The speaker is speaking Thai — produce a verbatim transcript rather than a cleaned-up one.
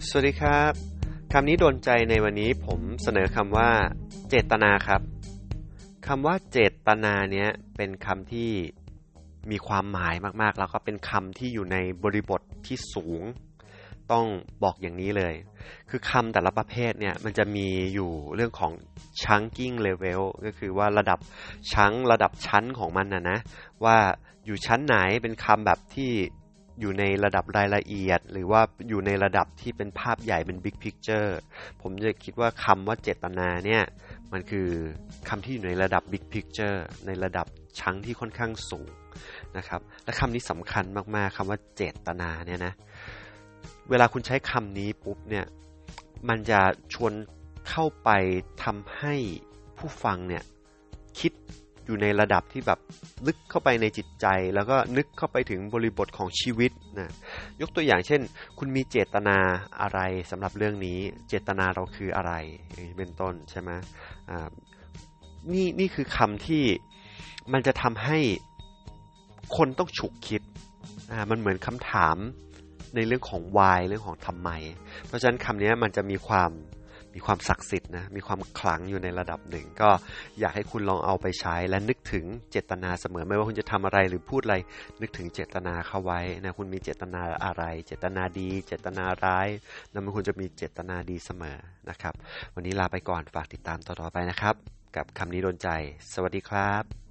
สวัสดีครับคำนี้โดนใจในวันนี้ผมเสนอคำว่าเจตนาครับคำว่าเจตนาเนี้ยเป็นคำที่มีความหมายมากๆแล้วก็เป็นคำที่อยู่ในบริบทที่สูงต้องบอกอย่างนี้เลยคือคำแต่ละประเภทเนี่ยมันจะมีอยู่เรื่องของ chunking level ก็คือว่าระดับชั้นระดับชั้นของมันนะนะว่าอยู่ชั้นไหนเป็นคำแบบที่อยู่ในระดับรายละเอียดหรือว่าอยู่ในระดับที่เป็นภาพใหญ่เป็น big picture ผมจะคิดว่าคำว่าเจตนาเนี่ยมันคือคำที่อยู่ในระดับ big picture ในระดับชั้นที่ค่อนข้างสูงนะครับและคำนี้สำคัญมากๆคำว่าเจตนาเนี่ยนะเวลาคุณใช้คำนี้ปุ๊บเนี่ยมันจะชวนเข้าไปทำให้ผู้ฟังเนี่ยคิดอยู่ในระดับที่แบบลึกเข้าไปในจิตใจแล้วก็นึกเข้าไปถึงบริบทของชีวิตนะยกตัวอย่างเช่นคุณมีเจตนาอะไรสำหรับเรื่องนี้เจตนาเราคืออะไรอย่างนี้เป็นต้นใช่ไหมอ่านี่นี่คือคำที่มันจะทำให้คนต้องฉุกคิดอ่ามันเหมือนคำถามในเรื่องของ why เรื่องของทำไมเพราะฉะนั้นคำนี้มันจะมีความมีความศักดิ์สิทธิ์นะมีความขลังอยู่ในระดับหนึ่งก็อยากให้คุณลองเอาไปใช้และนึกถึงเจตนาเสมอไม่ว่าคุณจะทำอะไรหรือพูดอะไรนึกถึงเจตนาเข้าไว้นะคุณมีเจตนาอะไรเจตนาดีเจตนาร้ายนั้นมันคุณจะมีเจตนาดีเสมอนะครับวันนี้ลาไปก่อนฝากติดตามต่อๆไปนะครับกับคำนี้โดนใจสวัสดีครับ